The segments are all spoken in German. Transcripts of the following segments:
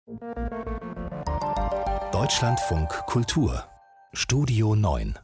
Deutschlandfunk Kultur Studio 9.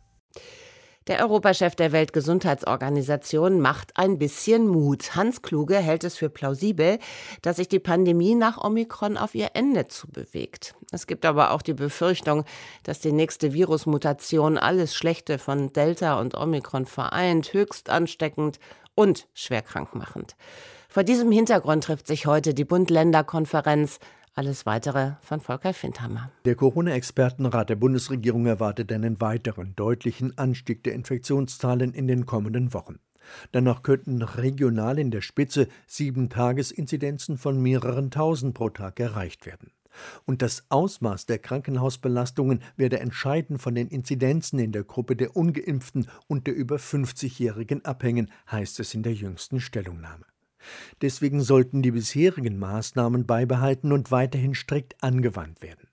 Der Europachef der Weltgesundheitsorganisation macht ein bisschen Mut. Hans Kluge hält es für plausibel, dass sich die Pandemie nach Omikron auf ihr Ende zubewegt. Es gibt aber auch die Befürchtung, dass die nächste Virusmutation alles Schlechte von Delta und Omikron vereint, höchst ansteckend und schwerkrankmachend. Vor diesem Hintergrund trifft sich heute die Bund-Länder-Konferenz. Alles Weitere von Volker Findhammer. Der Corona-Expertenrat der Bundesregierung erwartet einen weiteren deutlichen Anstieg der Infektionszahlen in den kommenden Wochen. Danach könnten regional in der Spitze 7-Tages-Inzidenzen von mehreren tausend pro Tag erreicht werden. Und das Ausmaß der Krankenhausbelastungen werde entscheidend von den Inzidenzen in der Gruppe der Ungeimpften und der über 50-Jährigen abhängen, heißt es in der jüngsten Stellungnahme. Deswegen sollten die bisherigen Maßnahmen beibehalten und weiterhin strikt angewandt werden.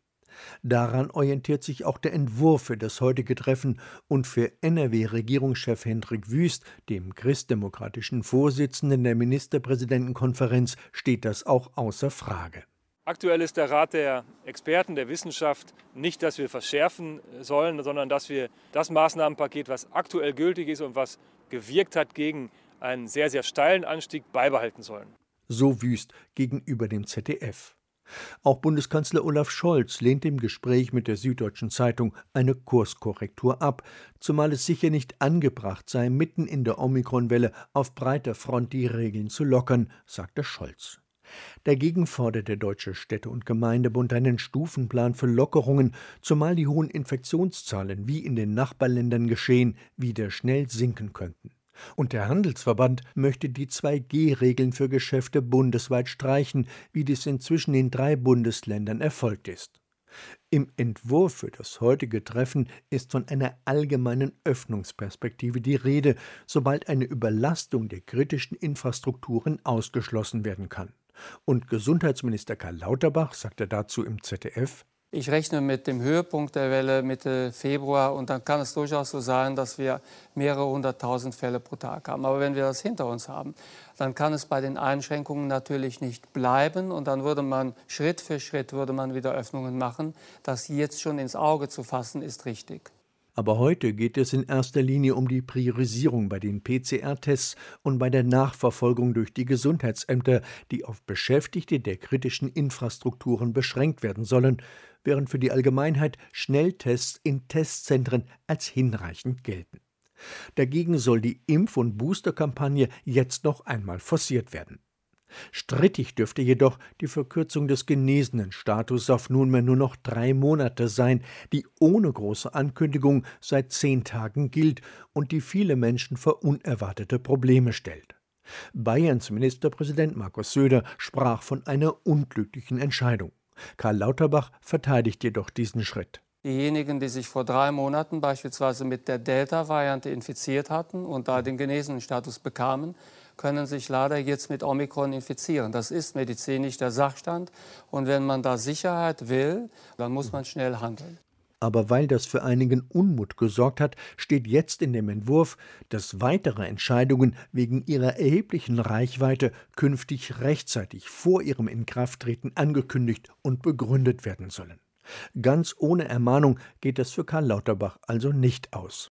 Daran orientiert sich auch der Entwurf für das heutige Treffen und für NRW-Regierungschef Hendrik Wüst, dem christdemokratischen Vorsitzenden der Ministerpräsidentenkonferenz, steht das auch außer Frage. Aktuell ist der Rat der Experten der Wissenschaft nicht, dass wir verschärfen sollen, sondern dass wir das Maßnahmenpaket, was aktuell gültig ist und was gewirkt hat gegen einen sehr, sehr steilen Anstieg, beibehalten sollen. So Wüst gegenüber dem ZDF. Auch Bundeskanzler Olaf Scholz lehnt im Gespräch mit der Süddeutschen Zeitung eine Kurskorrektur ab, zumal es sicher nicht angebracht sei, mitten in der Omikron-Welle auf breiter Front die Regeln zu lockern, sagte Scholz. Dagegen fordert der Deutsche Städte- und Gemeindebund einen Stufenplan für Lockerungen, zumal die hohen Infektionszahlen, wie in den Nachbarländern geschehen, wieder schnell sinken könnten. Und der Handelsverband möchte die 2G-Regeln für Geschäfte bundesweit streichen, wie dies inzwischen in 3 Bundesländern erfolgt ist. Im Entwurf für das heutige Treffen ist von einer allgemeinen Öffnungsperspektive die Rede, sobald eine Überlastung der kritischen Infrastrukturen ausgeschlossen werden kann. Und Gesundheitsminister Karl Lauterbach sagte dazu im ZDF: Ich rechne mit dem Höhepunkt der Welle Mitte Februar und dann kann es durchaus so sein, dass wir mehrere hunderttausend Fälle pro Tag haben. Aber wenn wir das hinter uns haben, dann kann es bei den Einschränkungen natürlich nicht bleiben und dann würde man Schritt für Schritt wieder Öffnungen machen. Das jetzt schon ins Auge zu fassen, ist richtig. Aber heute geht es in erster Linie um die Priorisierung bei den PCR-Tests und bei der Nachverfolgung durch die Gesundheitsämter, die auf Beschäftigte der kritischen Infrastrukturen beschränkt werden sollen, während für die Allgemeinheit Schnelltests in Testzentren als hinreichend gelten. Dagegen soll die Impf- und Boosterkampagne jetzt noch einmal forciert werden. Strittig dürfte jedoch die Verkürzung des Genesenenstatus auf nunmehr nur noch 3 Monate sein, die ohne große Ankündigung seit 10 Tagen gilt und die viele Menschen vor unerwartete Probleme stellt. Bayerns Ministerpräsident Markus Söder sprach von einer unglücklichen Entscheidung. Karl Lauterbach verteidigt jedoch diesen Schritt. Diejenigen, die sich vor 3 Monaten beispielsweise mit der Delta-Variante infiziert hatten und da den Genesenenstatus bekamen, können sich leider jetzt mit Omikron infizieren. Das ist medizinisch der Sachstand. Und wenn man da Sicherheit will, dann muss man schnell handeln. Aber weil das für einigen Unmut gesorgt hat, steht jetzt in dem Entwurf, dass weitere Entscheidungen wegen ihrer erheblichen Reichweite künftig rechtzeitig vor ihrem Inkrafttreten angekündigt und begründet werden sollen. Ganz ohne Ermahnung geht das für Karl Lauterbach also nicht aus.